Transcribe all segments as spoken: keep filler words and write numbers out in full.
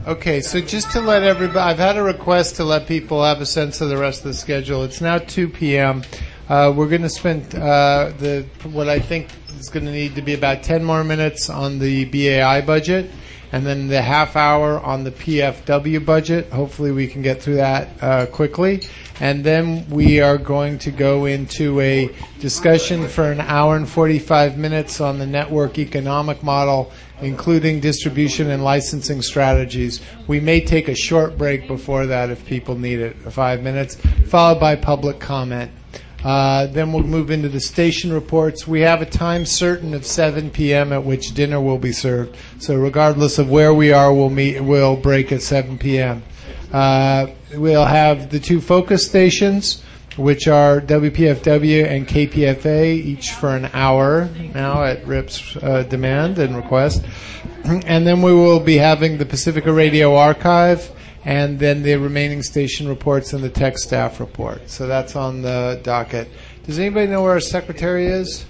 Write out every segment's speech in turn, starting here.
Okay, so just to let everybody, I've had a request to let people have a sense of the rest of the schedule. It's now two p.m. Uh, we're going to spend uh, the what I think is going to need to be about ten more minutes on the B A I budget, and then the half hour on the P F W budget. Hopefully we can get through that uh, quickly. And then we are going to go into a discussion for an hour and forty-five minutes on the network economic model, including distribution and licensing strategies. We may take a short break before that if people need it, five minutes, followed by public comment. Uh, then we'll move into the station reports. We have a time certain of seven p.m. at which dinner will be served. So regardless of where we are, we'll meet. We'll break at seven p.m. Uh, we'll have the two focus stations, which are W P F W and K P F A, each for an hour now at R I P's uh, demand and request. And then we will be having the Pacifica Radio Archive, and then the remaining station reports and the tech staff report. So that's on the docket. Does anybody know where our secretary is?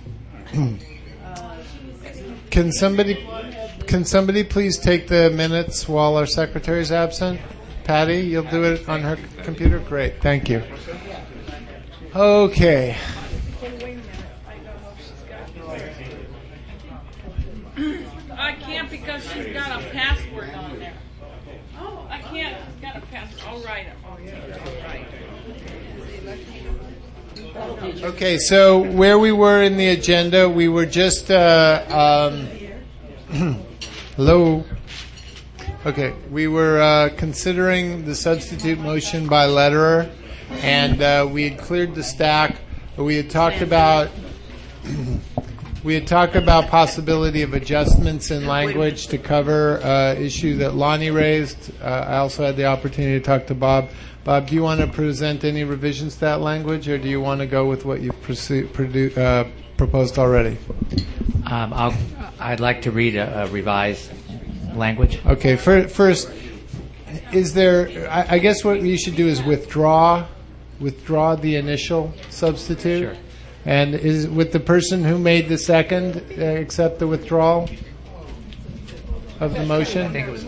Can somebody can somebody please take the minutes while our secretary is absent? Patty, you'll do it on her computer? Great, thank you. Okay. I can't because she's got a password on there. Oh, I can't. She's got a password. I'll write it. I'll write it. Okay, so where we were in the agenda, we were just, uh, um, hello? Okay, we were uh, considering the substitute motion by letterer, and uh, we had cleared the stack. We had talked about we had talked about possibility of adjustments in language to cover uh, issue that Lonnie raised. Uh, I also had the opportunity to talk to Bob. Bob, do you want to present any revisions to that language, or do you want to go with what you've produ- produ- uh, proposed already? Um, I'll, I'd like to read a, a revised language. Okay, for, first, is there, I, I guess what you should do is withdraw, withdraw the initial substitute. Sure. And is, with the person who made the second, uh, accept the withdrawal of the motion? I think it was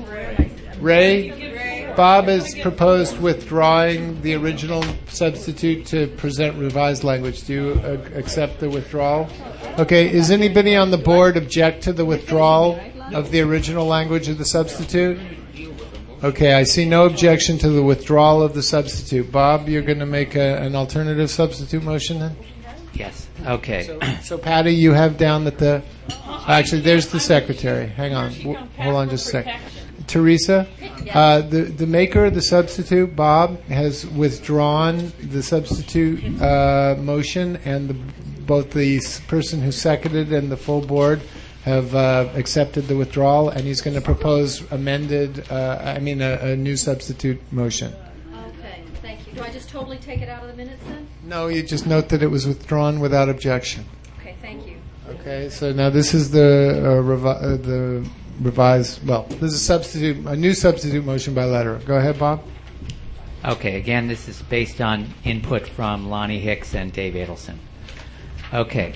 Ray? Bob has proposed withdrawing the original substitute to present revised language. Do you uh, accept the withdrawal? Okay, is anybody on the board object to the withdrawal of the original language of the substitute? Okay, I see no objection to the withdrawal of the substitute. Bob, you're going to make a, an alternative substitute motion then? Yes. Okay. So, so, Patty, you have down that the... Actually, there's the secretary. Hang on. W- hold on just a second. Teresa, uh, the, the maker of the substitute, Bob, has withdrawn the substitute uh, motion, and the, both the person who seconded and the full board have uh, accepted the withdrawal, and he's going to propose amended, uh, I mean, a, a new substitute motion. Okay, thank you. Do I just totally take it out of the minutes then? No, you just note that it was withdrawn without objection. Okay, thank you. Okay, so now this is the uh, revi- uh, the revised, well, this is a substitute, a new substitute motion by letter. Go ahead, Bob. Okay, again, this is based on input from Lonnie Hicks and Dave Adelson. Okay.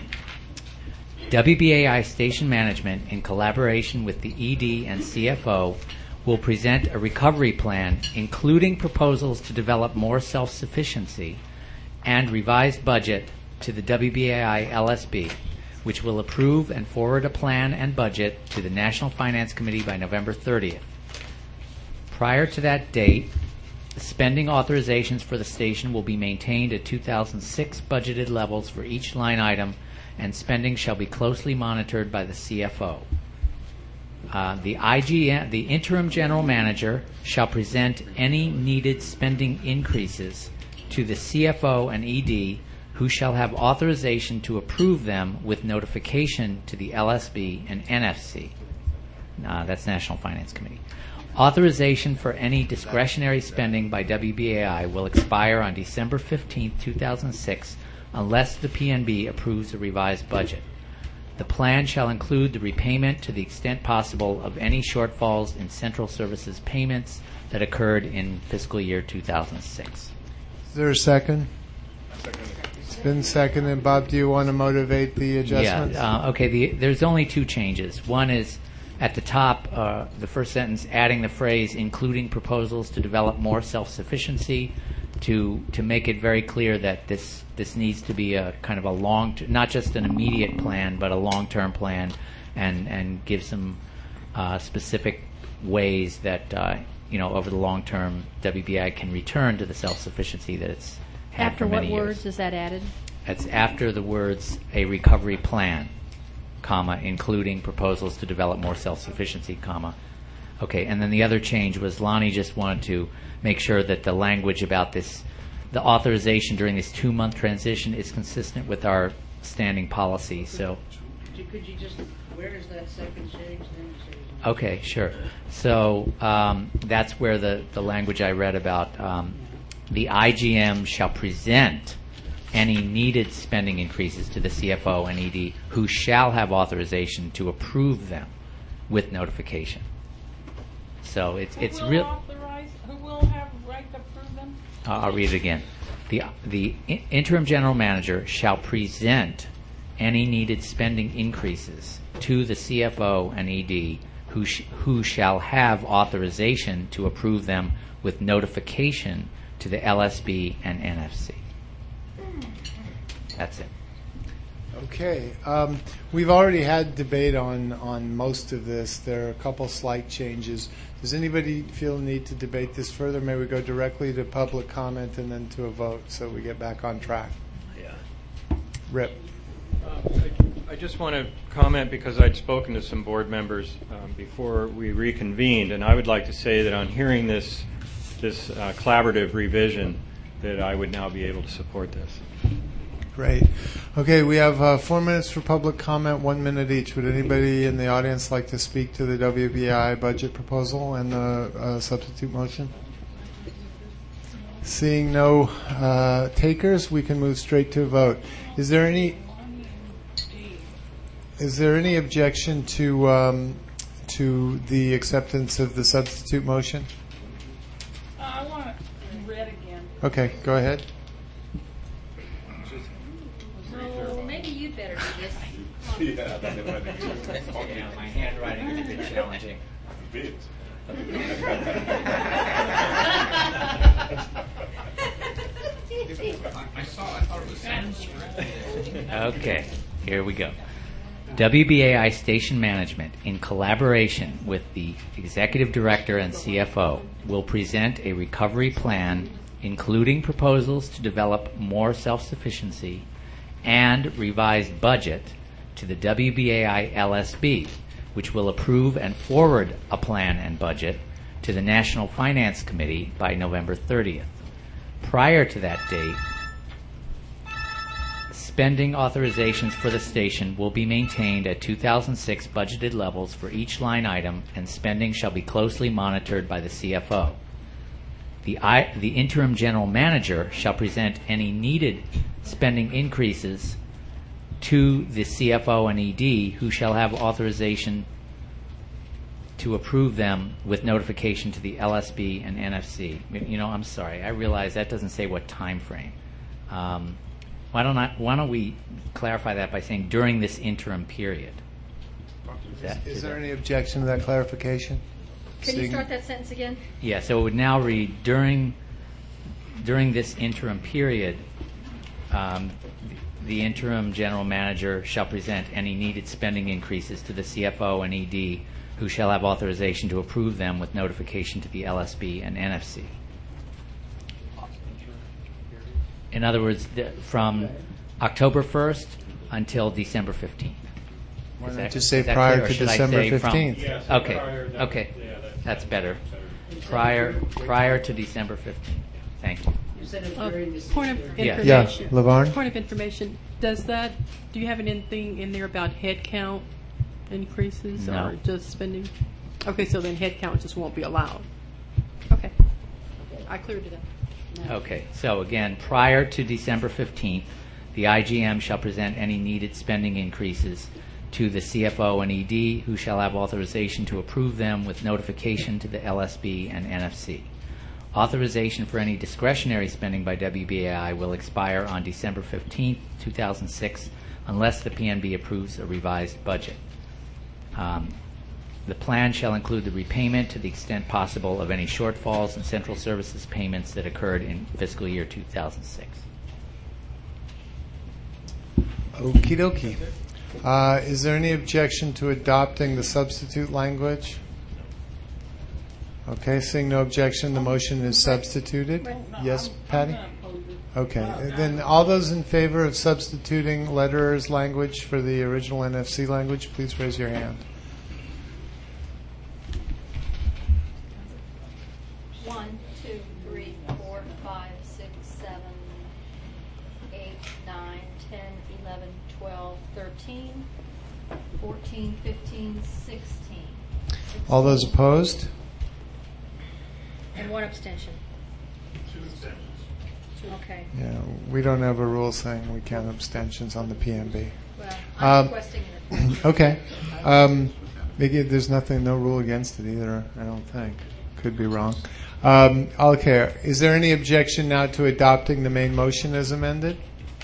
W B A I Station Management, in collaboration with the E D and C F O, will present a recovery plan, including proposals to develop more self-sufficiency and revised budget to the W B A I L S B, which will approve and forward a plan and budget to the National Finance Committee by November thirtieth. Prior to that date, spending authorizations for the station will be maintained at two thousand six budgeted levels for each line item, and spending shall be closely monitored by the C F O. Uh, the I G M, the interim general manager, shall present any needed spending increases to the C F O and E D, who shall have authorization to approve them with notification to the L S B and N F C. Uh, that's National Finance Committee. Authorization for any discretionary spending by W B A I will expire on December fifteenth, two thousand six, unless the P N B approves a revised budget. The plan shall include the repayment to the extent possible of any shortfalls in central services payments that occurred in fiscal year two thousand six. Is there a second? It's been seconded. Bob, do you want to motivate the adjustments? Yeah, uh, okay, the, there's only two changes. One is, at the top, uh, the first sentence, adding the phrase including proposals to develop more self-sufficiency to to make it very clear that this this needs to be a kind of a long, t- not just an immediate plan, but a long-term plan, and and give some uh, specific ways that uh, you know over the long term W B I can return to the self-sufficiency that it's had After for what many words years. is that added? That's after the words a recovery plan, comma, including proposals to develop more self-sufficiency, comma. Okay, and then the other change was Lonnie just wanted to make sure that the language about this, the authorization during this two-month transition is consistent with our standing policy. So, Could you just, where is that second change then? okay, sure. So um, that's where the, the language I read about um, the I G M shall present any needed spending increases to the C F O and E D, who shall have authorization to approve them with notification. So it's it's Who will real. authorize, who will have right to approve them? Uh, I'll read it again. The the i- interim general manager shall present any needed spending increases to the C F O and E D, who sh- who shall have authorization to approve them with notification to the L S B and N F C. That's it. Okay. Um, we've already had debate on, on most of this. There are a couple slight changes. Does anybody feel the need to debate this further? May we go directly to public comment and then to a vote so we get back on track? Yeah. Rip. Uh, I, I just want to comment because I'd spoken to some board members um, before we reconvened, and I would like to say that on hearing this this uh, collaborative revision, that I would now be able to support this. Great. Okay, we have uh, four minutes for public comment, one minute each. Would anybody in the audience like to speak to the W B I budget proposal and the uh, substitute motion? Seeing no uh, takers, we can move straight to a vote. Is there any is there any objection to um, to the acceptance of the substitute motion? Uh, I want it read again. Okay, go ahead. So maybe you'd better do this. Yeah, my handwriting is a bit challenging. I saw. I thought it was Sanskrit. Okay, here we go. W B A I Station Management, in collaboration with the Executive Director and C F O, will present a recovery plan including proposals to develop more self-sufficiency and revised budget to the W B A I L S B, which will approve and forward a plan and budget to the National Finance Committee by November thirtieth. Prior to that date, spending authorizations for the station will be maintained at two thousand six budgeted levels for each line item, and spending shall be closely monitored by the C F O. The, I, the interim general manager shall present any needed spending increases to the C F O and E D, who shall have authorization to approve them with notification to the L S B and N F C. You know, I'm sorry, I realize that doesn't say what time frame. Um, why don't I, why don't we clarify that by saying during this interim period? Is, that, Is is there that- any objection to that clarification? Can you Seeing- start that sentence again? Yeah, so it would now read, during during this interim period, um, the, the interim general manager shall present any needed spending increases to the C F O and E D, who shall have authorization to approve them with notification to the L S B and N F C. In other words, the, from October first until December fifteenth. Why Is not that- just say is that prior clear, or to should I December say from- fifteenth? Yes, Okay, prior to- okay. yeah, that's- That's better. Prior, prior to December fifteenth. Thank you. You said it Uh, during this. Point of Yeah. Yeah, information. LaVarn? Point of information. Does that, do you have anything in there about head count increases No. or just spending? Okay, so then head count just won't be allowed. Okay. I cleared it up. Okay, so again, prior to December fifteenth, the I G M shall present any needed spending increases to the C F O and E D, who shall have authorization to approve them with notification to the L S B and N F C. Authorization for any discretionary spending by W B A I will expire on December fifteenth, two thousand six, unless the P N B approves a revised budget. Um, The plan shall include the repayment to the extent possible of any shortfalls in central services payments that occurred in fiscal year two thousand six. Okie dokie. Uh, is there any objection to adopting the substitute language? Okay, seeing no objection, the motion is substituted. Yes, Patty? Okay, then all those in favor of substituting letterer's language for the original N F C language, please raise your hand. One, two, three, four, five, six, seven, eight, nine, ten, eleven, twelve, thirteen, fourteen, fifteen, sixteen. All those opposed? And one abstention. Two abstentions. Okay. Yeah, we don't have a rule saying we count abstentions on the P M B. Well, I'm Um, requesting an abstention. Okay. Um, maybe there's nothing, no rule against it either, I don't think. Could be wrong. Um, okay, is there any objection now to adopting the main motion as amended?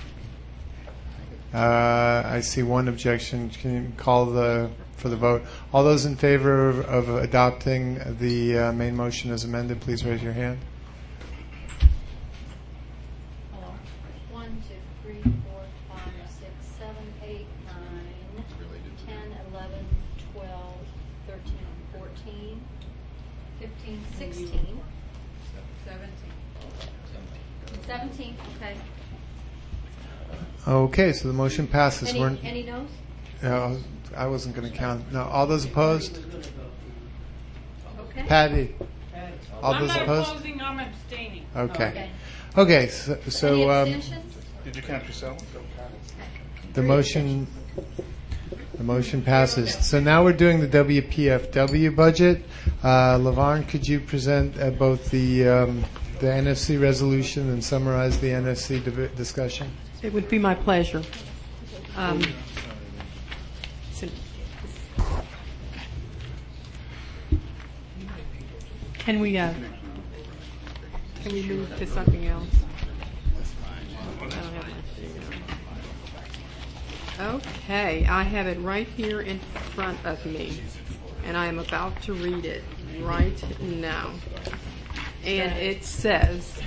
Uh, I see one objection. Can you call the for the vote? All those in favor of, of adopting the uh, main motion as amended, please raise your hand. Hello. One, two, three, four, five, six, seven, eight, nine, ten, eleven, twelve, thirteen, fourteen, fifteen, sixteen. Seventeen. Seventeen, okay. Okay, so the motion passes. Any, We're, any no's? uh, I wasn't going to count. No, all those opposed? Okay. Patty? All I'm those not opposed? opposing, I'm abstaining. Okay. Okay, so, Any so um, abstentions? Did you count yourself? the motion the motion passes. So now we're doing the W P F W budget. Uh, LaVarn, could you present uh, both the um, the N F C resolution and summarize the N F C div- discussion? It would be my pleasure. Um, so- Can we, uh, can we move to something else? I don't have my thing. Okay, I have it right here in front of me, and I am about to read it right now. And it says,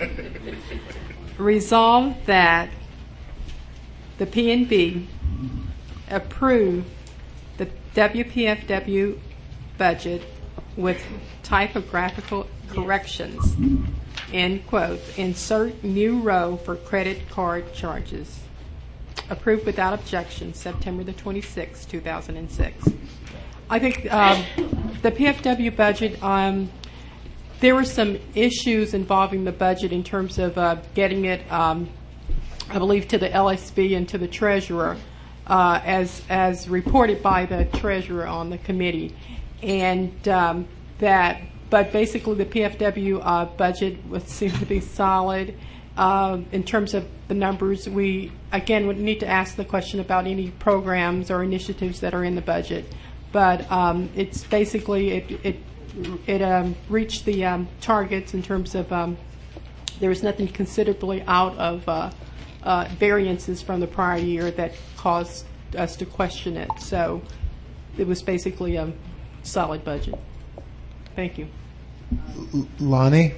resolve that the P N B approve the W P F W budget with typographical corrections, end quote. Insert new row for credit card charges. Approved without objection, September the twenty-sixth, two thousand six. I think um, the P F W budget, um, there were some issues involving the budget in terms of uh, getting it, um, I believe, to the L S B and to the treasurer, uh, as as reported by the treasurer on the committee, and um, that. But basically, the P F W uh, budget would seem to be solid. Uh, in terms of the numbers, we again would need to ask the question about any programs or initiatives that are in the budget. But um, it's basically it it it um, reached the um, targets in terms of um, there was nothing considerably out of uh, uh, variances from the prior year that caused us to question it. So it was basically a solid budget. Thank you. L- Lonnie?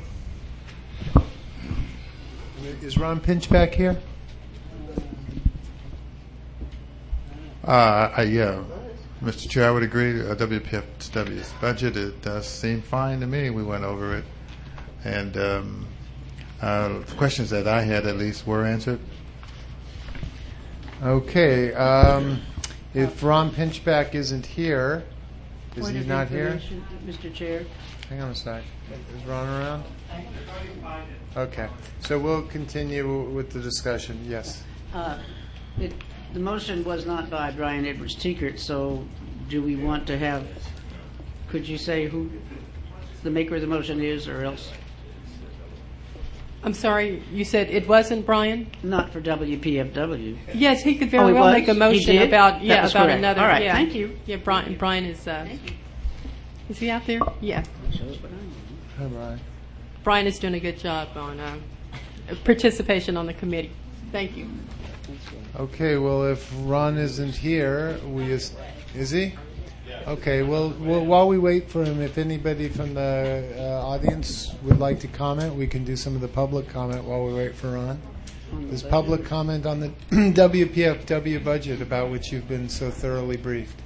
Is Ron Pinch back here? Uh, I, yeah, Mister Chair, I would agree. Uh, W P F W's budget, it does seem fine to me. We went over it, and um, uh, the questions that I had, at least, were answered. Okay. Um, if Ron Pinchback isn't here, is Point he of not here? information, Mister Chair. Hang on a sec. Is Ron around? Okay. So we'll continue with the discussion. Yes. Uh, it, the motion was not by Brian Edwards Tiekert, so do we want to have, could you say who the maker of the motion is, or else? I'm sorry, you said it wasn't Brian? Not for W P F W. Yes, he could very Oh, he well was? make a He motion did? about That yeah was about correct. another. All right, yeah. thank you. Yeah, Brian. Brian is. Uh, is he out there? Yeah. Hi, Brian. Brian is doing a good job on uh, participation on the committee. Thank you. Okay. Well, if Ron isn't here, we is, is he? Okay, well, well, while we wait for him, if anybody from the uh, audience would like to comment, we can do some of the public comment while we wait for Ron. There's public comment on the W P F W budget about which you've been so thoroughly briefed.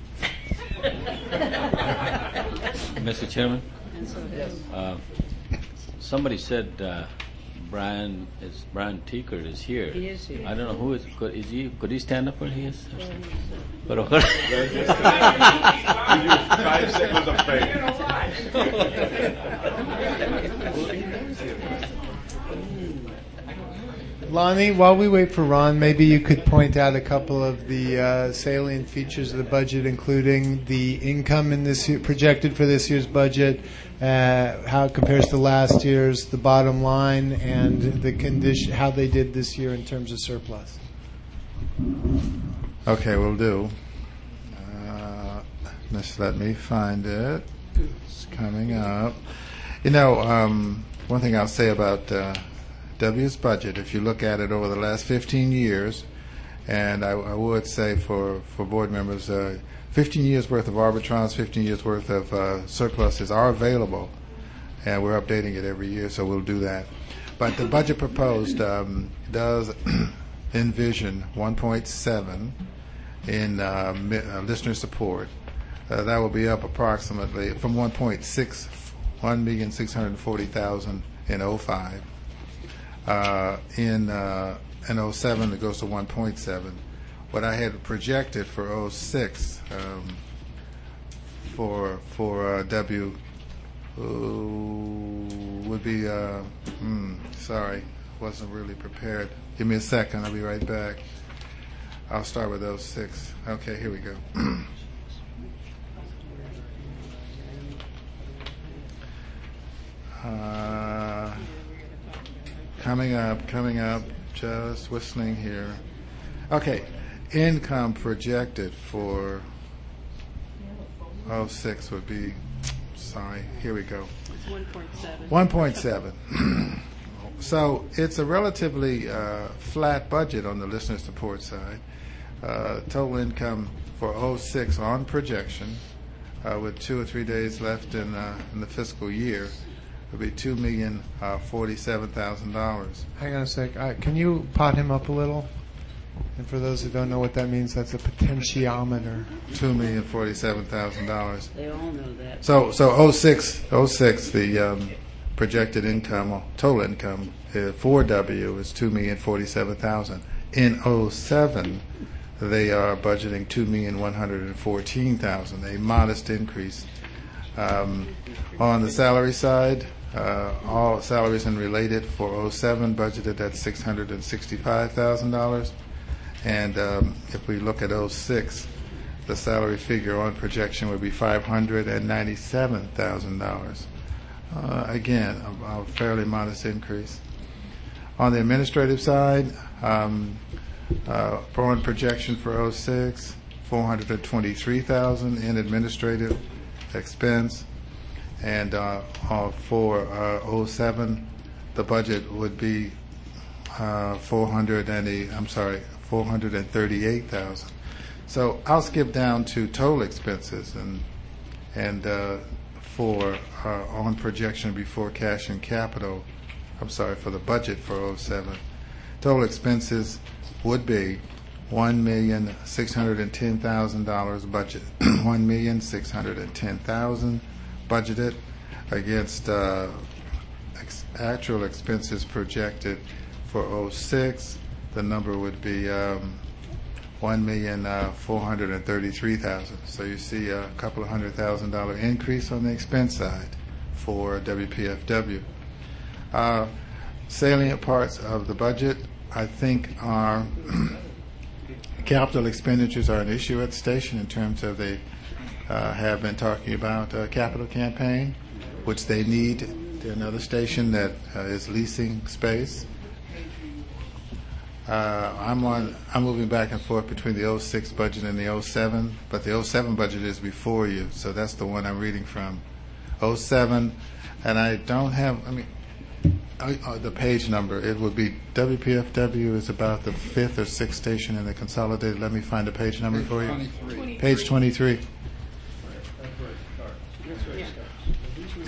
Mister Chairman, uh, somebody said uh, Brian is Brian Tiekert is here. He is here. I don't know who is. Could, is he? Could he stand up when he is? But Lonnie, while we wait for Ron, maybe you could point out a couple of the uh, salient features of the budget, including the income in this year, projected for this year's budget, uh, how it compares to last year's, the bottom line, and the condition, how they did this year in terms of surplus. Okay, we'll do. Uh, just let me find it. It's coming up. You know, um, one thing I'll say about uh, W's budget, if you look at it over the last fifteen years, and I, I would say for, for board members, uh, fifteen years worth of arbitrage, fifteen years worth of uh, surpluses are available, and we're updating it every year, so we'll do that. But the budget proposed um, does envision one point seven in uh, mi- uh, listener support. Uh, that will be up approximately from one point six, one million six hundred forty thousand in oh five. Uh, in uh, in oh seven, it goes to one point seven. What I had projected for oh six um, for for uh, W uh, would be. Uh, hmm, sorry, wasn't really prepared. Give me a second. I'll be right back. I'll start with oh six. Okay, here we go. uh, Coming up, coming up, just whistling here. Okay, income projected for oh six would be, sorry, here we go. one point seven. one point seven. So it's a relatively uh, flat budget on the listener support side. Uh, total income for oh six on projection, uh, with two or three days left in, uh, in the fiscal year, would be two million forty-seven thousand dollars. Hang on a sec. Uh, can you pot him up a little? And for those who don't know what that means, that's a potentiometer. two million forty-seven thousand dollars. They all know that. So, so oh six, oh six, the um, projected income, or total income uh, for W is two million forty-seven thousand dollars. In oh seven, they are budgeting two million one hundred fourteen thousand dollars, a modest increase. Um, on the salary side, uh, all salaries and related for oh seven budgeted at six hundred sixty-five thousand dollars. And um, if we look at oh six, the salary figure on projection would be five hundred ninety-seven thousand dollars. Uh, again, a, a fairly modest increase. On the administrative side, um, uh, on projection for oh six, four hundred twenty-three thousand dollars in administrative expense. And uh, uh, for uh, oh seven, the budget would be uh, four hundred and I'm sorry, four hundred thirty-eight thousand. So I'll skip down to total expenses and and uh, for uh, on projection before cash and capital. I'm sorry, for the budget for oh seven, total expenses would be one million six hundred ten thousand dollars budget. one million six hundred ten thousand dollars budgeted against uh, ex- actual expenses projected for oh six. The number would be um, one million four hundred thirty-three thousand dollars. So you see a couple of hundred thousand dollar increase on the expense side for W P F W. Uh, salient parts of the budget, I think, are capital expenditures are an issue at the station in terms of they uh, have been talking about a capital campaign, which they need. They're another station that uh, is leasing space. Uh, I'm on. I'm moving back and forth between the oh six budget and the oh seven, but the oh seven budget is before you, so that's the one I'm reading from. oh seven, and I don't have. I mean, uh, uh, the page number. It would be W P F W is about the fifth or sixth station in the consolidated. Let me find the page number for you. twenty-three. Page twenty-three.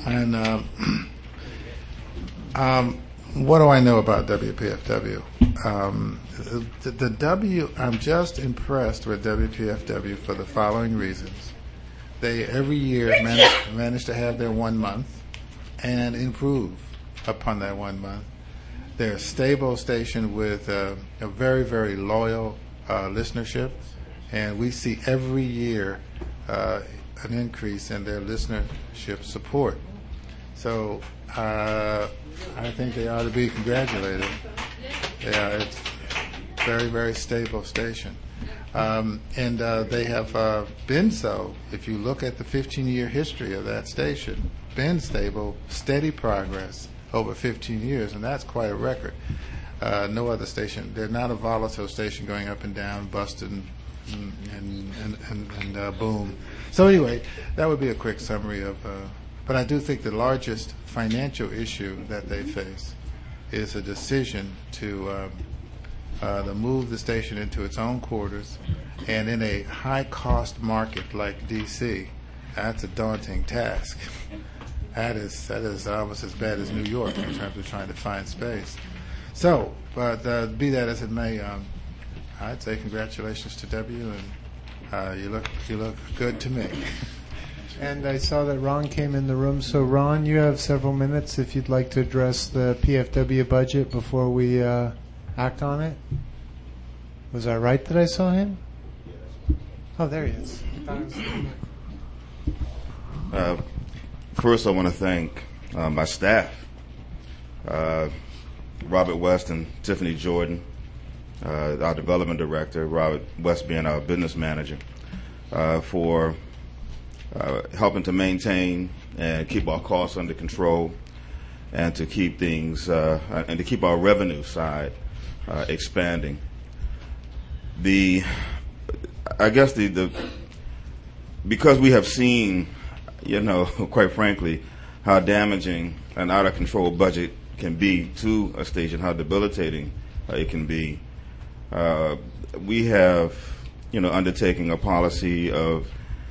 And um, um, what do I know about W P F W? Um, the, the W, I'm just impressed with W P F W for the following reasons. They every year manage, manage to have their one month and improve upon that one month. They're a stable station with uh, a very, very loyal uh, listenership, and we see every year uh, an increase in their listenership support. So uh, I think they ought to be congratulated. Yeah, it's a very, very stable station. Um, and uh, they have uh, been so, if you look at the fifteen-year history of that station, been stable, steady progress over fifteen years, and that's quite a record. Uh, no other station. They're not a volatile station going up and down, busting, and, and, and, and, and uh, boom. So anyway, that would be a quick summary of, uh, but I do think the largest financial issue that they face is a decision to um, uh, to move the station into its own quarters, and in a high-cost market like D C, that's a daunting task. That is that is almost as bad as New York in terms of trying to find space. So, but uh, be that as it may, um, I'd say congratulations to W, and uh, you look you look good to me. And I saw that Ron came in the room. So, Ron, you have several minutes if you'd like to address the P F W budget before we uh, act on it. Was I right that I saw him? Oh, there he is. Uh, first, I want to thank uh, my staff, uh, Robert West and Tiffany Jordan, uh, our development director, Robert West being our business manager, uh, for uh, helping to maintain and keep our costs under control, and to keep things uh, and to keep our revenue side uh, expanding. The, I guess the the because we have seen, you know, quite frankly, how damaging an out of control budget can be to a station, how debilitating uh, it can be. Uh, we have, you know, undertaking a policy of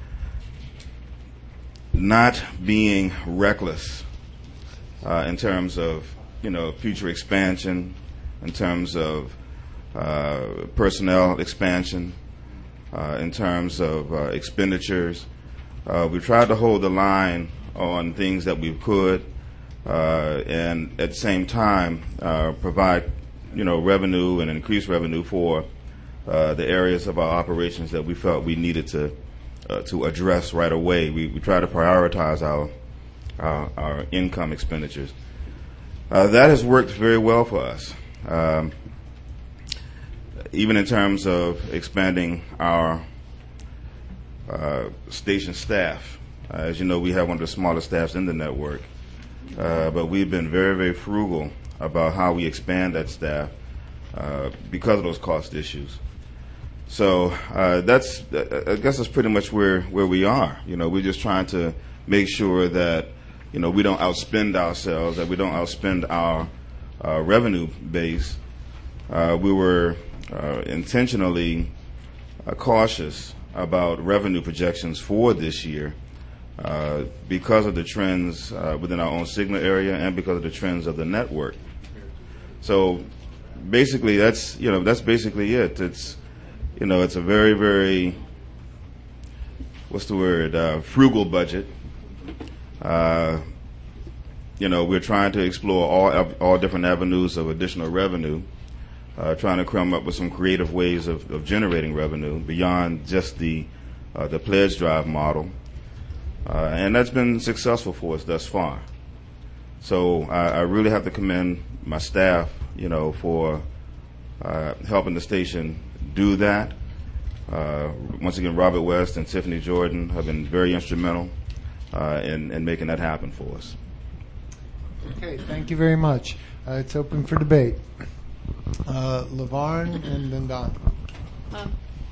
not being reckless uh, in terms of, you know, future expansion, in terms of uh, personnel expansion, uh, in terms of uh, expenditures. Uh, we tried to hold the line on things that we could, uh, and at the same time uh, provide, you know, revenue and increased revenue for uh, the areas of our operations that we felt we needed to uh, to address right away. We, we try to prioritize our our, our income expenditures. Uh, that has worked very well for us, um, even in terms of expanding our uh, station staff. Uh, as you know, we have one of the smallest staffs in the network, uh, but we've been very, very frugal about how we expand that staff uh, because of those cost issues. So uh, that's, I guess that's pretty much where, where we are. You know, we're just trying to make sure that, you know, we don't outspend ourselves, that we don't outspend our uh, revenue base. Uh, we were uh, intentionally uh, cautious about revenue projections for this year uh, because of the trends uh, within our own signal area and because of the trends of the network. So basically, that's, you know, that's basically it. It's, you know, it's a very, very, what's the word, uh, frugal budget. Uh, you know, we're trying to explore all all different avenues of additional revenue, uh, trying to come up with some creative ways of, of generating revenue beyond just the uh, the pledge drive model, uh, and that's been successful for us thus far. So I, I really have to commend my staff, you know, for uh, helping the station do that. Uh, once again, Robert West and Tiffany Jordan have been very instrumental uh, in, in making that happen for us. Okay, thank you very much. Uh, it's open for debate. Uh, LaVarn and then Don. Um,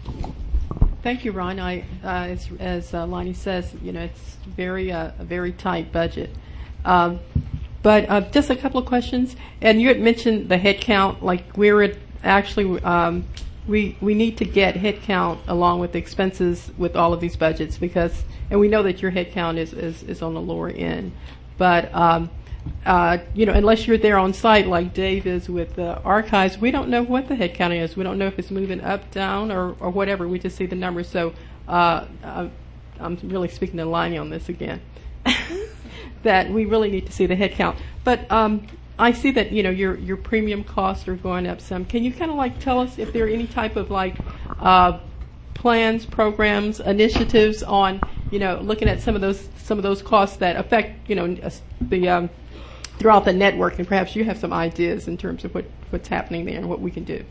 thank you, Ron. I, uh, as as uh, Lonnie says, you know, it's very uh, a very tight budget. Um, but uh, just a couple of questions. And you had mentioned the head count. Like we're at actually um, we we need to get head count along with the expenses with all of these budgets because, and we know that your head count is is, is on the lower end. But um, uh, you know, unless you're there on site like Dave is with the archives, we don't know what the head count is. We don't know if it's moving up, down, or, or whatever. We just see the numbers. So uh, I'm really speaking to Lonnie on this again. That we really need to see the head count. But um, I see that, you know, your your premium costs are going up some. Can you kind of like tell us if there are any type of like uh, plans, programs, initiatives on, you know, looking at some of those some of those costs that affect, you know, the um, throughout the network, and perhaps you have some ideas in terms of what, what's happening there and what we can do.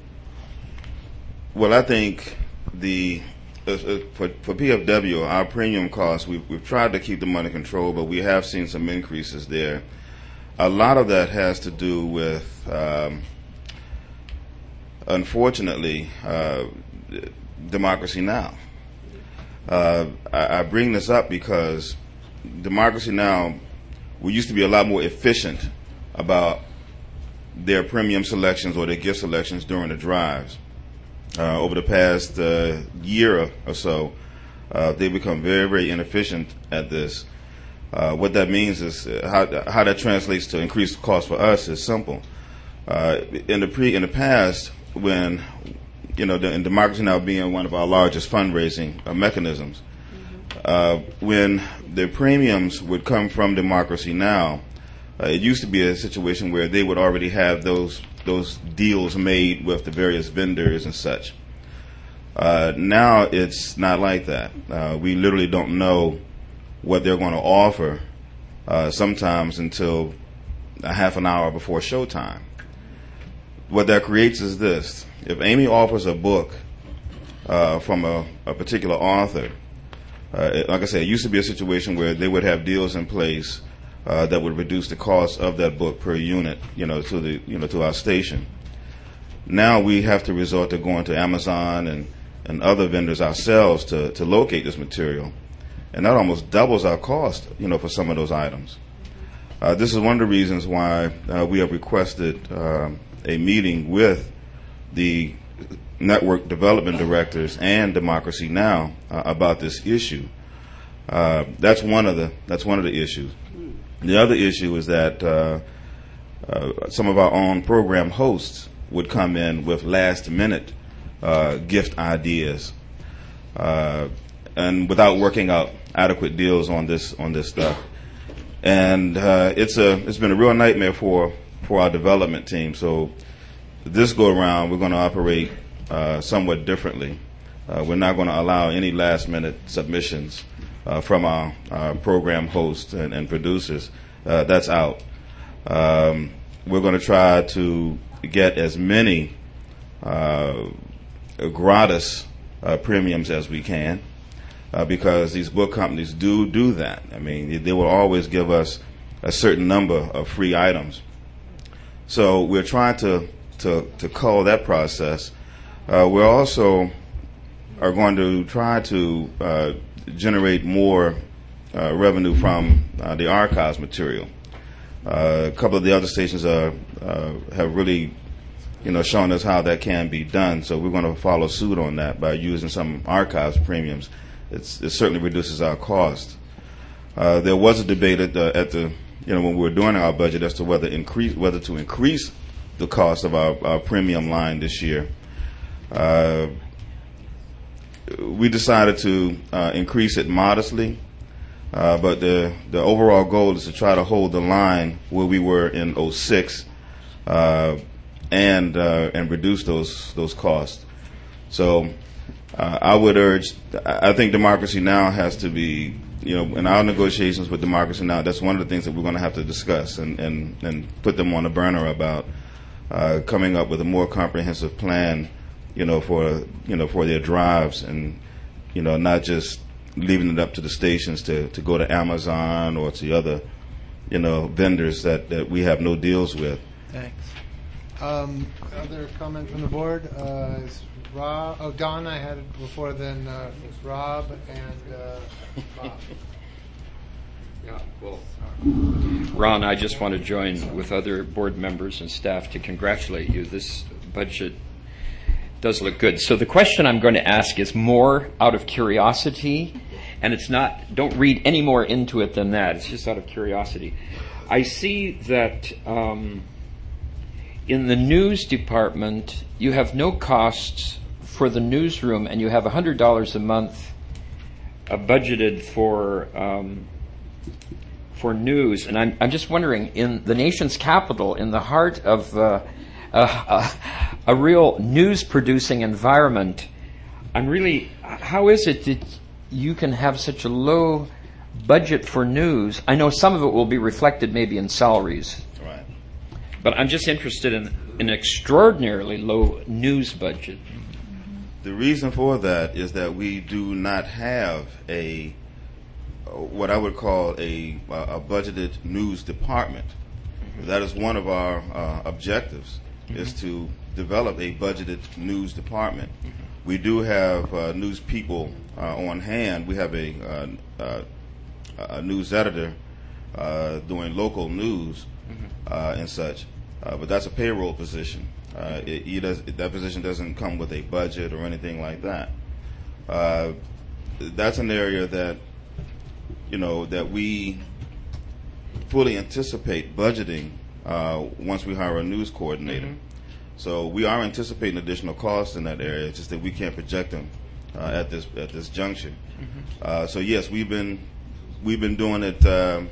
Well, I think the uh, uh, for, for P F W, our premium costs, we've, we've tried to keep them under control, but we have seen some increases there. A lot of that has to do with, um, unfortunately, uh, Democracy Now! Uh, I, I bring this up because Democracy Now! We used to be a lot more efficient about their premium selections or their gift selections during the drives. Uh, over the past uh, year or so, uh, they've become very, very inefficient at this. Uh, what that means is uh, how, how that translates to increased cost for us is simple. Uh, in the pre in the past, when you know, the, and Democracy Now! Being one of our largest fundraising uh, mechanisms, uh, when the premiums would come from Democracy Now!, uh, it used to be a situation where they would already have those those deals made with the various vendors and such. Uh, now it's not like that. Uh, we literally don't know what they're going to offer uh, sometimes until a half an hour before showtime. What that creates is this. If Amy offers a book uh, from a, a particular author, uh, it, like I said, it used to be a situation where they would have deals in place uh, that would reduce the cost of that book per unit, you know, to the you know to our station. Now we have to resort to going to Amazon and, and other vendors ourselves to, to locate this material, and that almost doubles our cost, you know, for some of those items. Uh, this is one of the reasons why uh, we have requested uh, a meeting with the network development directors and Democracy Now! Uh, about this issue. Uh, that's one of the that's one of the issues. The other issue is that uh, uh, some of our own program hosts would come in with last minute uh, gift ideas, uh, and without working out adequate deals on this on this stuff. And uh, it's a it's been a real nightmare for for our development team. So this go around, we're going to operate uh, somewhat differently. Uh, we're not going to allow any last minute submissions uh, from our, our program hosts and, and producers. Uh, that's out. Um, we're going to try to get as many uh, gratis uh, premiums as we can. Uh, because these book companies do do that. I mean, they will always give us a certain number of free items. So we're trying to to, to cull that process. Uh, we also are going to try to uh, generate more uh, revenue from uh, the archives material. Uh, a couple of the other stations are, uh, have really, you know, shown us how that can be done. So we're going to follow suit on that by using some archives premiums. It's, it certainly reduces our cost. Uh, there was a debate at the, at the, you know, when we were doing our budget as to whether increase, whether to increase the cost of our, our premium line this year. Uh, we decided to uh, increase it modestly, uh, but the the overall goal is to try to hold the line where we were in oh six, uh, and uh, and reduce those those costs. So. Uh, I would urge, I think Democracy Now! Has to be, you know, in our negotiations with Democracy Now!, that's one of the things that we're going to have to discuss and, and, and put them on the burner about uh, coming up with a more comprehensive plan, you know, for, you know, for their drives and, you know, not just leaving it up to the stations to, to go to Amazon or to other, you know, vendors that, that we have no deals with. Thanks. Um, other comment from the board? Uh, is Rob, oh, Don, I had it before then. Uh, it was Rob and uh, Bob. Yeah, well, Ron, I just want to join with other board members and staff to congratulate you. This budget does look good. So the question I'm going to ask is more out of curiosity and it's not, don't read any more into it than that. It's just out of curiosity. I see that um, in the news department, you have no costs for the newsroom, and you have one hundred dollars a month uh, budgeted for um, for news. And I'm, I'm just wondering, in the nation's capital, in the heart of uh, a, a, a real news-producing environment, I'm really, how is it that you can have such a low budget for news? I know some of it will be reflected maybe in salaries. Right. But I'm just interested in an extraordinarily low news budget. The reason for that is that we do not have a what I would call a a budgeted news department. Mm-hmm. That is one of our uh, objectives, mm-hmm. is to develop a budgeted news department. Mm-hmm. We do have uh, news people uh, on hand. We have a uh, uh, a news editor uh, doing local news mm-hmm. uh, and such, uh, but that's a payroll position. Uh, it, it does, that position doesn't come with a budget or anything like that. Uh, that's an area that, you know, that we fully anticipate budgeting uh, once we hire a news coordinator. Mm-hmm. So we are anticipating additional costs in that area. It's just that we can't project them uh, at this at this juncture. Mm-hmm. Uh, so yes, we've been we've been doing it. Uh,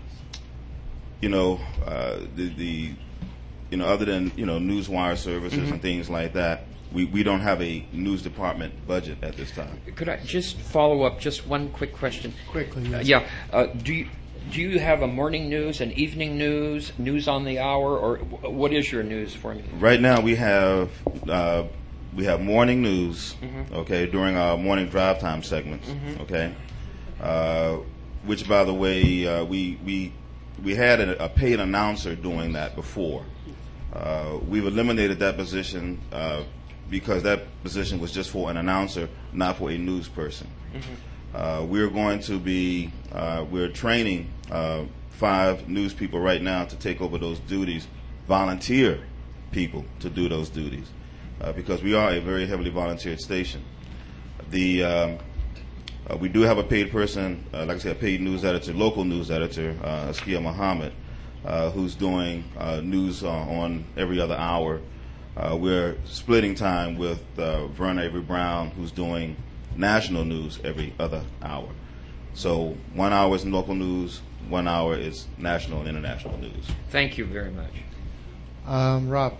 you know, uh, the the you know other than you know newswire services mm-hmm. and things like that. We, we don't have a news department budget at this time. Could I just follow up just one quick question? Quickly, yes. Uh, yeah. Uh, do you do you have a morning news, an evening news, news on the hour, or what is your news formula? Right now we have uh, we have morning news. Mm-hmm. Okay, during our morning drive time segments. Mm-hmm. Okay, uh, which by the way uh, we we we had a, a paid announcer doing that before. Uh, we've eliminated that position. Uh, because that position was just for an announcer, not for a news person. Mm-hmm. Uh, we're going to be, uh, we're training uh, five news people right now to take over those duties, volunteer people to do those duties, uh, because we are a very heavily volunteered station. The um, uh, we do have a paid person, uh, like I said, a paid news editor, local news editor, uh, Askia Muhammad, uh, who's doing uh, news uh, on every other hour. Uh, we're splitting time with uh, Verna Avery Brown, who's doing national news every other hour. So one hour is local news, one hour is national and international news. Thank you very much. Um, Rob.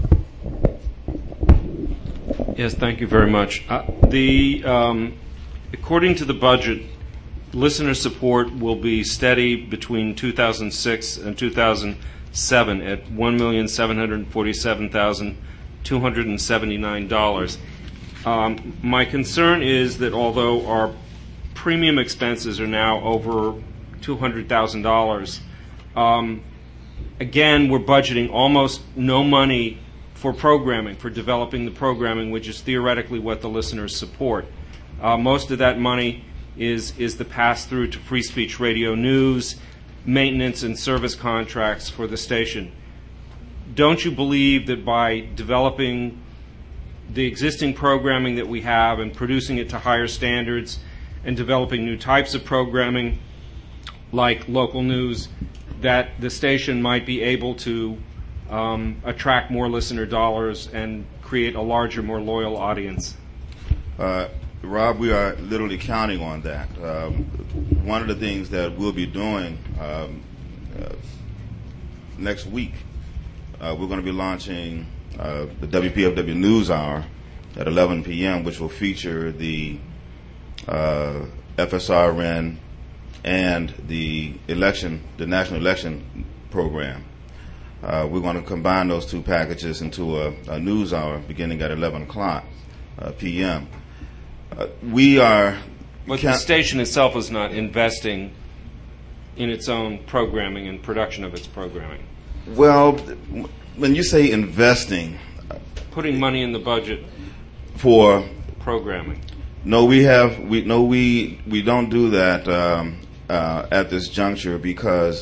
Yes, thank you very much. Uh, the um, according to the budget, listener support will be steady between two thousand six and two thousand seven at one million seven hundred forty-seven thousand two hundred seventy-nine dollars. Um, my concern is that although our premium expenses are now over two hundred thousand dollars, um, again, we're budgeting almost no money for programming, for developing the programming, which is theoretically what the listeners support. Uh, most of that money is, is the pass-through to Free Speech Radio News, maintenance and service contracts for the station. Don't you believe that by developing the existing programming that we have and producing it to higher standards and developing new types of programming like local news, that the station might be able to um, attract more listener dollars and create a larger, more loyal audience? Uh, Rob, we are literally counting on that. Um, one of the things that we'll be doing um, uh, next week, uh, we're going to be launching uh, the W P F W News Hour at eleven p.m., which will feature the uh, F S R N and the election, the national election program. Uh, we're going to combine those two packages into a, a news hour beginning at eleven o'clock uh, p.m. Uh, we are... But the station itself is not investing in its own programming and production of its programming. Well, when you say investing... Putting money in the budget for... programming. No, we have... We, no, we, we don't do that um, uh, at this juncture because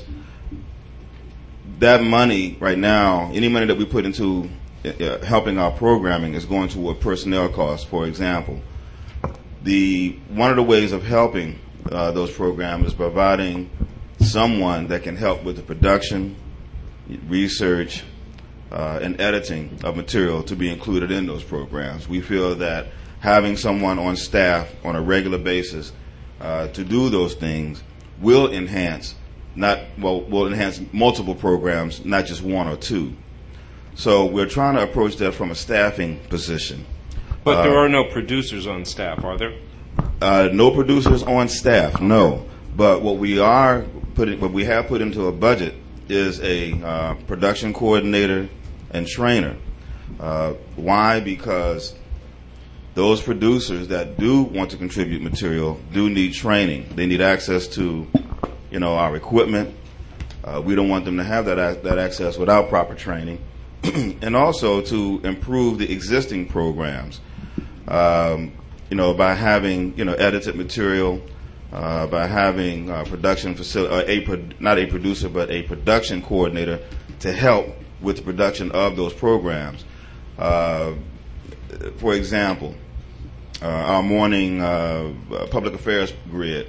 that money right now, any money that we put into uh, helping our programming is going toward personnel costs, for example. The one of the ways of helping uh, those programs is providing someone that can help with the production, research, uh, and editing of material to be included in those programs. We feel that having someone on staff on a regular basis uh, to do those things will enhance not well will enhance multiple programs, not just one or two. So we're trying to approach that from a staffing position. But there Uh, are no producers on staff, are there? Uh, no producers on staff, no. But what we are putting, what we have put into a budget is a uh, production coordinator and trainer. Uh, why? Because those producers that do want to contribute material do need training. They need access to, you know, our equipment. Uh, we don't want them to have that ac- that access without proper training, and also to improve the existing programs. Um, you know, by having you know edited material, uh, by having uh, production facility, uh, a pro- not a producer but a production coordinator to help with the production of those programs. Uh, for example, uh, our morning uh, public affairs grid.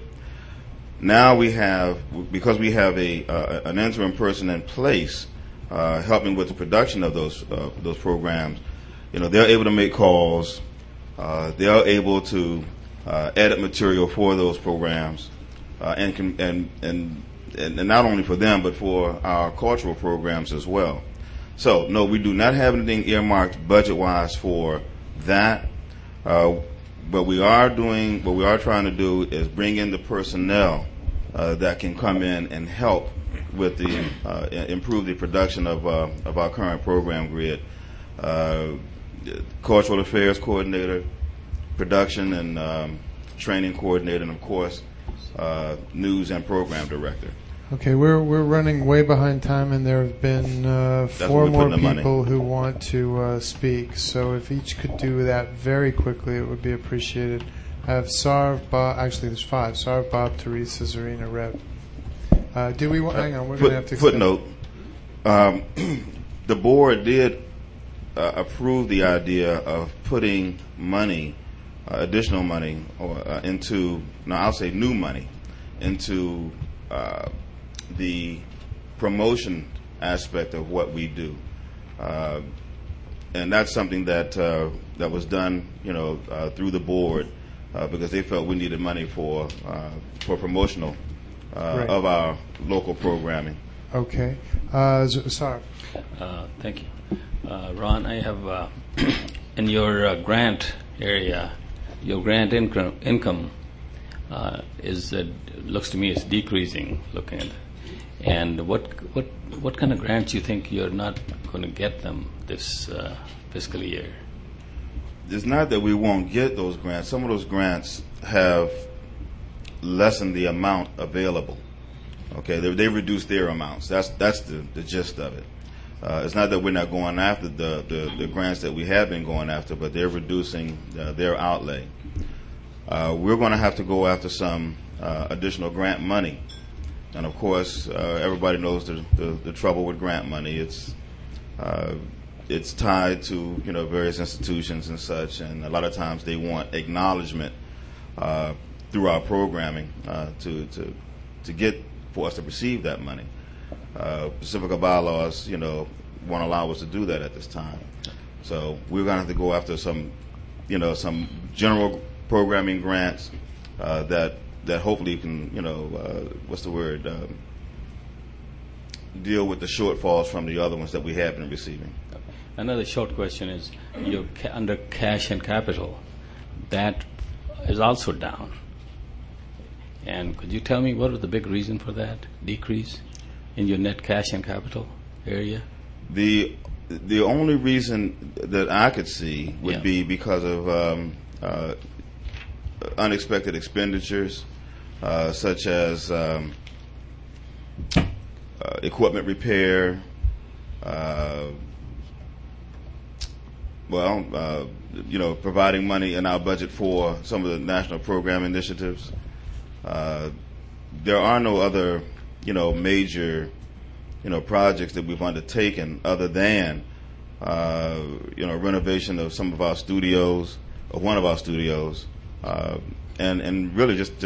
Now we have, because we have a uh, an interim person in place uh, helping with the production of those uh, those programs. You know, they're able to make calls. Uh, they're able to uh, edit material for those programs, uh, and, can, and and and not only for them, but for our cultural programs as well. So, no, we do not have anything earmarked budget-wise for that. Uh, but we are doing, what we are trying to do is bring in the personnel uh, that can come in and help with the uh, improve the production of uh, of our current program grid. Uh, cultural affairs coordinator, production and um, training coordinator, and of course, uh, news and program director. Okay, we're we're running way behind time, and there have been uh, That's four where we're more putting the money. people who want to uh, speak. So if each could do that very quickly, it would be appreciated. I have Sarv, Bob. Actually, there's five: Sarv, Bob, Teresa, Zarina, Rev. Uh, do we want? Hang on, we're Foot- going to have to footnote. Um, the board did uh, approve the idea of putting money, uh, additional money, or uh, into. No, I'll say new money into. Uh, the promotion aspect of what we do, uh, and that's something that uh, that was done, you know, uh, through the board uh, because they felt we needed money for uh, for promotional uh, Right. of our local programming. Okay, uh, Z- Sarv. Uh, Thank you. Uh, Ron, I have, uh, in your uh, grant area, your grant income income uh, is, uh, looks to me is decreasing, looking at it. And what what what kind of grants you think you're not going to get them this uh, fiscal year? It's not that we won't get those grants. Some of those grants have lessened the amount available. Okay, they they reduced their amounts. That's that's the, the gist of it. Uh, it's not that we're not going after the, the, the grants that we have been going after, but they're reducing uh, their outlay. Uh, we're going to have to go after some uh, additional grant money. And of course, uh, everybody knows the, the, the trouble with grant money. It's uh, it's tied to you know various institutions and such, and a lot of times they want acknowledgement uh, through our programming uh, to to to get for us to receive that money. Uh, Pacifica bylaws, you know, won't allow us to do that at this time. So we're going to have to go after some, you know, some general programming grants uh, that. that hopefully can, you know, uh, what's the word, um, deal with the shortfalls from the other ones that we have been receiving. Another short question is, your ca- under cash and capital, that is also down. And could you tell me what was the big reason for that decrease in your net cash and capital area? The the only reason that I could see would Yeah. be because of um, uh, unexpected expenditures, uh, such as um, uh, equipment repair, uh, well, uh, you know, providing money in our budget for some of the national program initiatives. Uh, there are no other, you know, major, you know, projects that we've undertaken other than, uh, you know, renovation of some of our studios, of one of our studios, uh, and and really just just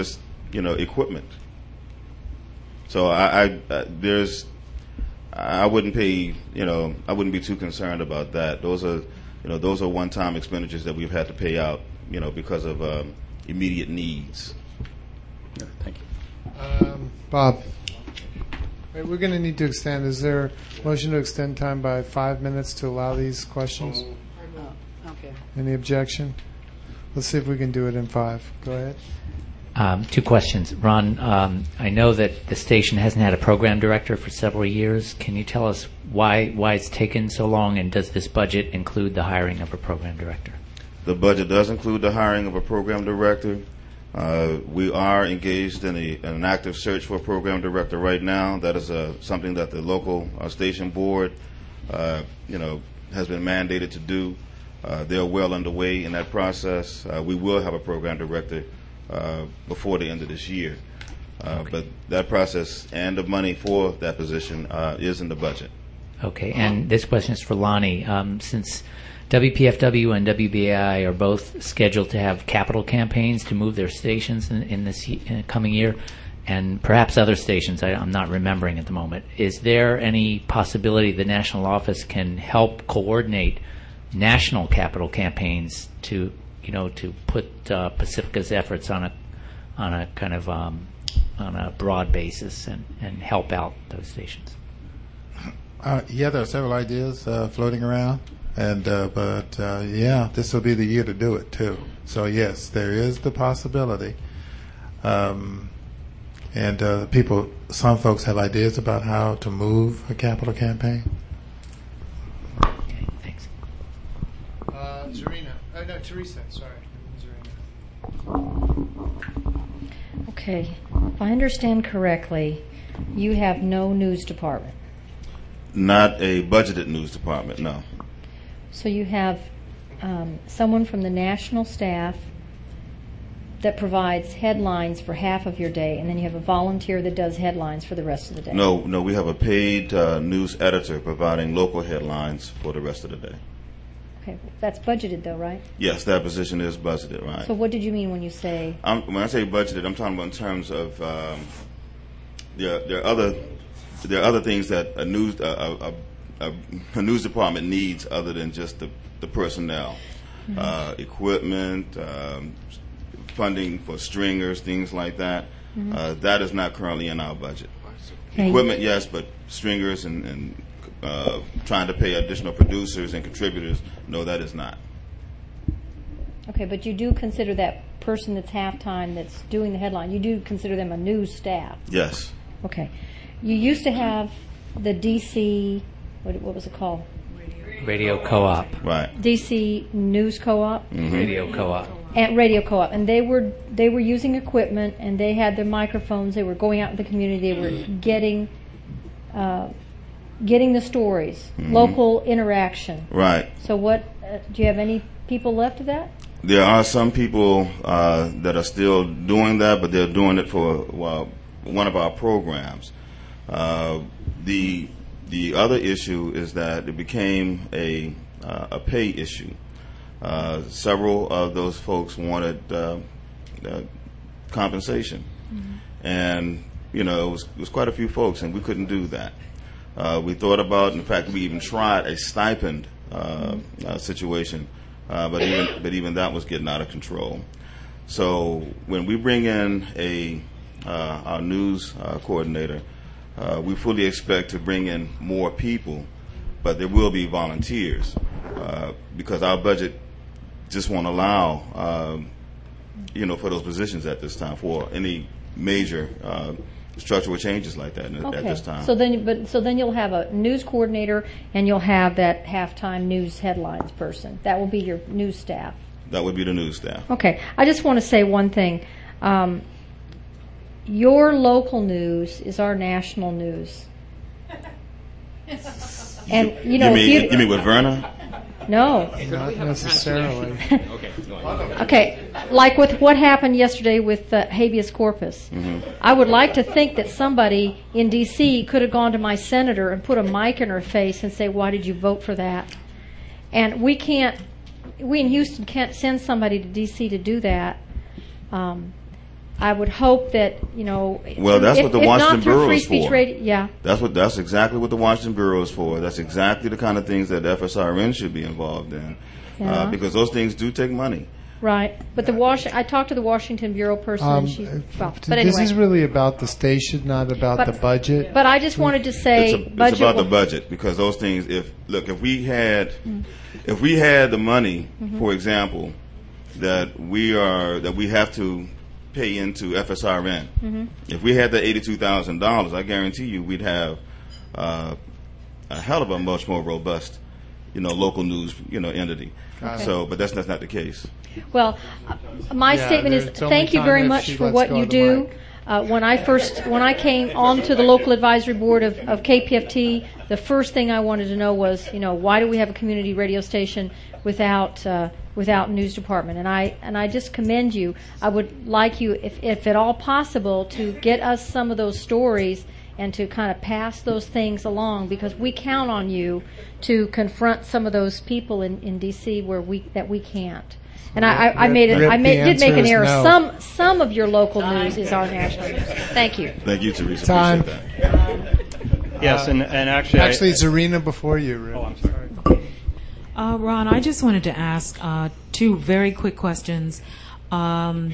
you know, equipment. So I, I uh, there's, I wouldn't pay, you know, I wouldn't be too concerned about that. Those are, you know, those are one-time expenditures that we've had to pay out, you know, because of um, immediate needs. Yeah, thank you. Um, Bob, Wait, we're going to need to extend. Is there a motion to extend time by five minutes to allow these questions? Oh, okay. Any objection? Let's see if we can do it in five. Go ahead. Um, two questions. Ron, um, I know that the station hasn't had a program director for several years. Can you tell us why why it's taken so long, and does this budget include the hiring of a program director? The budget does include the hiring of a program director. Uh, we are engaged in, a, in an active search for a program director right now. That is uh, something that the local uh, station board, uh, you know, has been mandated to do. Uh, they're well underway in that process. Uh, we will have a program director uh, before the end of this year. Uh, Okay. But that process and the money for that position uh, is in the budget. Okay, and this question is for Lonnie. Um, since W P F W and W B A I are both scheduled to have capital campaigns to move their stations in, in this ye- in coming year, and perhaps other stations, I, I'm not remembering at the moment, is there any possibility the national office can help coordinate national capital campaigns to, you know, to put uh, Pacifica's efforts on a on a kind of um, on a broad basis and, and help out those stations? Uh, yeah, there are several ideas uh, floating around, and uh, but uh, yeah, this will be the year to do it too. So yes, there is the possibility, um, and uh, people, some folks have ideas about how to move a capital campaign. Okay, thanks. Uh, Zarina. Oh, no, Teresa. Sorry. Zarina. Okay, if I understand correctly, you have no news department. Not a budgeted news department, no. So you have um, someone from the national staff that provides headlines for half of your day, and then you have a volunteer that does headlines for the rest of the day. No, no, we have a paid uh, news editor providing local headlines for the rest of the day. Okay, that's budgeted though, right? Yes, that position is budgeted, right? So what did you mean when you say? I'm, when I say budgeted, I'm talking about in terms of um, there, there are other there are other things that a news a, a, a, a news department needs other than just the, the personnel, Mm-hmm. uh, equipment, um, funding for stringers, things like that. Mm-hmm. Uh, that is not currently in our budget. Okay. Equipment, yes, but stringers and, and uh, trying to pay additional producers and contributors, no, that is not. Okay, but you do consider that person that's halftime that's doing the headline, you do consider them a news staff. Yes. Okay. You used to have the D C, what, what was it called? Radio Co-op. Right. D C News Co-op? Mhm. Radio Co-op. At Radio Co-op, and they were they were using equipment, and they had their microphones. They were going out in the community. They were getting uh, getting the stories, Mhm. local interaction. Right. So, what uh, do you have any people left of that? There are some people uh, that are still doing that, but they're doing it for well, one of our programs. Uh, the the other issue is that it became a uh, a pay issue. Uh, several of those folks wanted uh, uh, compensation, Mm-hmm. and you know it was, it was quite a few folks, and we couldn't do that. Uh, we thought about, in fact, we even tried a stipend uh, uh, situation, uh, but even but even that was getting out of control. So when we bring in a uh, our news uh, coordinator, uh, we fully expect to bring in more people, but there will be volunteers uh, because our budget just won't allow, um, you know, for those positions at this time for any major uh, structural changes like that at, Okay. at this time. So then, but so then you'll have a news coordinator, and you'll have that halftime news headlines person. That will be your news staff. That would be the news staff. Okay. I just want to say one thing. Um, your local news is our national news. And you know, you mean if you, you mean with Verna? no. Not necessarily. Okay, like with what happened yesterday with uh, habeas corpus. Mhm. I would like to think that somebody in D C could have gone to my senator and put a mic in her face and say, why did you vote for that? And we can't, we in Houston can't send somebody to D C to do that. Um, I would hope that, you know. Well, that's if, what the if Washington not through Bureau Free is Speech for. Radio, yeah. That's what. That's exactly what the Washington Bureau is for. That's exactly the kind of things that F S R N should be involved in, Yeah. uh, because those things do take money. Right, but the Wash. I talked to the Washington Bureau person, Um, and she. Well, This but anyway. is really about the station, not about But- the budget. But I just wanted to say, It's, a, budget it's about will- the budget, because those things. If look, if we had, if we had the money, Mhm. for example, that we are that we have to pay into F S R N. Mhm. If we had that eighty-two thousand dollars, I guarantee you we'd have uh, a hell of a much more robust, you know, local news, you know, entity. Okay. So, but that's that's not the case. Well, uh, my Yeah, statement is there's only thank you time very if much she for lets what go you of the do. Uh, when I first, when I came onto the local advisory board of, of K P F T, the first thing I wanted to know was, you know, why do we have a community radio station without uh, without news department? And I and I just commend you. I would like you, if if at all possible, to get us some of those stories and to kind of pass those things along, because we count on you to confront some of those people in, in D C where we that we can't. And I, I, I made it. Rip, I made, the did make answer an is error. no. Some some of your local news is our national news. Thank you. Thank you, Teresa. Time. Appreciate that. Yes, and, and actually, actually, I, it's Zarina before you. Rick. Oh, I'm sorry. Uh, Ron, I just wanted to ask uh, two very quick questions. Um,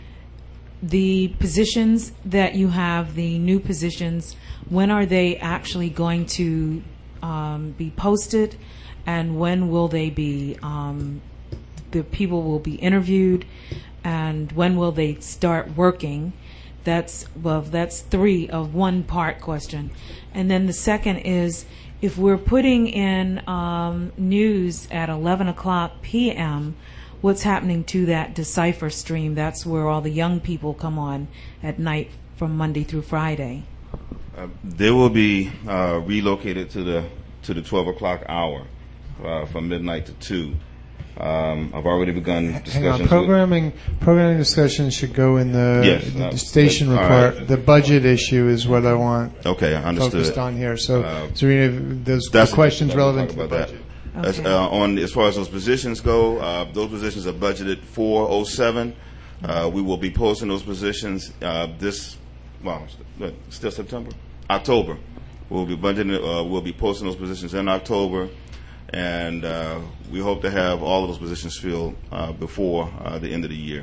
the positions that you have, the new positions, when are they actually going to um, be posted, and when will they be? Um, the people will be interviewed, and when will they start working? That's well, that's three of one part question, and then the second is, if we're putting in um, news at eleven o'clock p.m., what's happening to that Decipher stream? That's where all the young people come on at night from Monday through Friday. Uh, they will be uh, relocated to the to the twelve o'clock hour uh, from midnight to two. Um, I've already begun Hang on, discussions. programming programming discussions should go in the, Yes, the uh, station all report. right. The budget issue is what I want. Okay, I understood. Focused on here. So, Uh, Zarina, those That's- questions we'll relevant talk to the about budget. that. As, uh, on as far as those positions go, uh, those positions are budgeted for oh seven. Uh, we will be posting those positions uh, this, well, st- still September, October. We'll be budgeting. Uh, we'll be posting those positions in October, and uh, we hope to have all of those positions filled uh, before uh, the end of the year.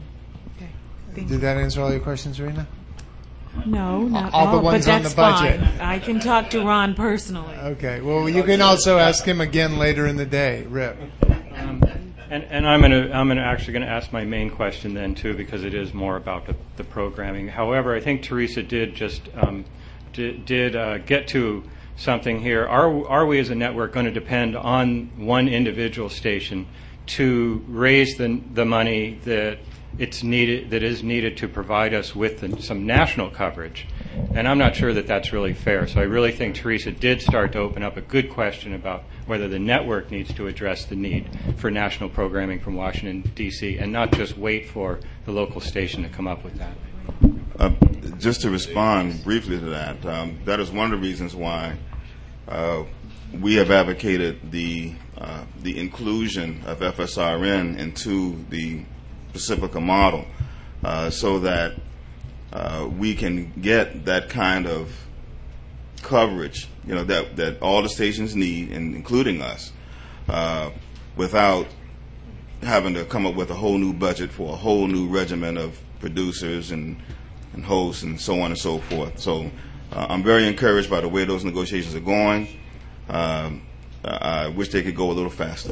Did that answer all your questions, Zarina? No, not All the all, ones but on that's the budget. fine. I can talk to Ron personally. Okay. Well, you can also ask him again later in the day. Rip. Um, and, and I'm going to I'm going to actually going to ask my main question then too, because it is more about the, the programming. However, I think Teresa did just um, did, did uh, get to something here. Are are we as a network going to depend on one individual station to raise the the money that it's needed that is needed to provide us with the, some national coverage? And I'm not sure that that's really fair. So I really think Teresa did start to open up a good question about whether the network needs to address the need for national programming from Washington, D C, and not just wait for the local station to come up with that. Uh, just to respond briefly to that, um, that is one of the reasons why uh, we have advocated the uh, the inclusion of F S R N into the Pacifica model, uh, so that uh, we can get that kind of coverage, you know, that that all the stations need, and including us, uh, without having to come up with a whole new budget for a whole new regimen of producers and and hosts and so on and so forth. So uh, I'm very encouraged by the way those negotiations are going. Um, I wish they could go a little faster.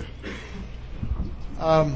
Um,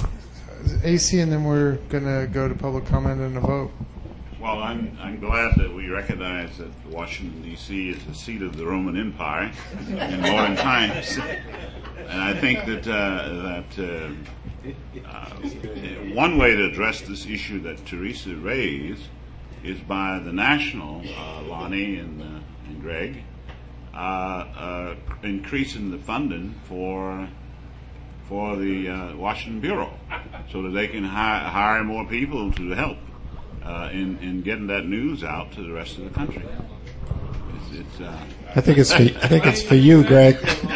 A C, and then we're going to go to public comment and a vote. Well, I'm, I'm glad that we recognize that Washington, D C is the seat of the Roman Empire in modern times. And I think that, uh, that uh, uh, one way to address this issue that Teresa raised is by the national, uh, Lonnie and, uh, and Greg, uh, uh, increasing the funding for for the uh, Washington Bureau so that they can hi- hire more people to help uh, in, in getting that news out to the rest of the country. It's, it's, uh, I think it's for, I think it's for you, Greg.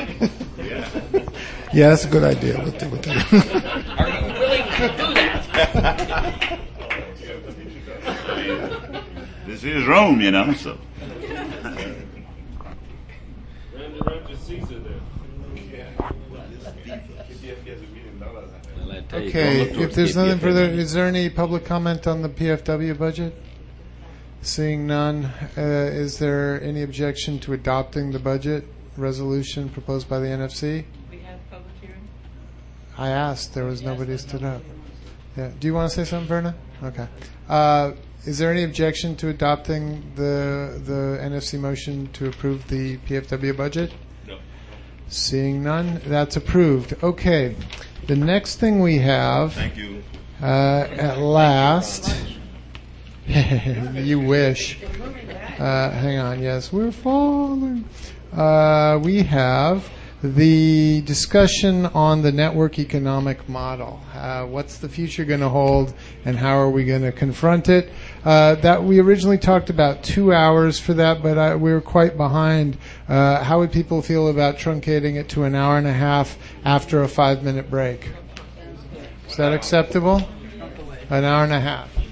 Yeah, that's a good idea. We'll do, we'll do. Are you willing to do that? This is Rome, you know. So. Okay, if there's nothing further, is there any public comment on the P F W budget? Seeing none, uh, is there any objection to adopting the budget resolution proposed by the N F C? We had a public hearing. I asked, there was nobody who stood up. Yeah. Do you want to say something, Verna? Okay. Uh, is there any objection to adopting the the N F C motion to approve the P F W budget? No. Seeing none, that's approved. Okay. The next thing we have, Thank you. Uh, at last, you wish. Uh, hang on, yes, we're falling. Uh, we have the discussion on the network economic model. Uh, what's the future going to hold, and how are we going to confront it? Uh, that we originally talked about two hours for that, but I, we were quite behind. Uh, how would people feel about truncating it to an hour and a half after a five-minute break? Is that acceptable? An hour and a half.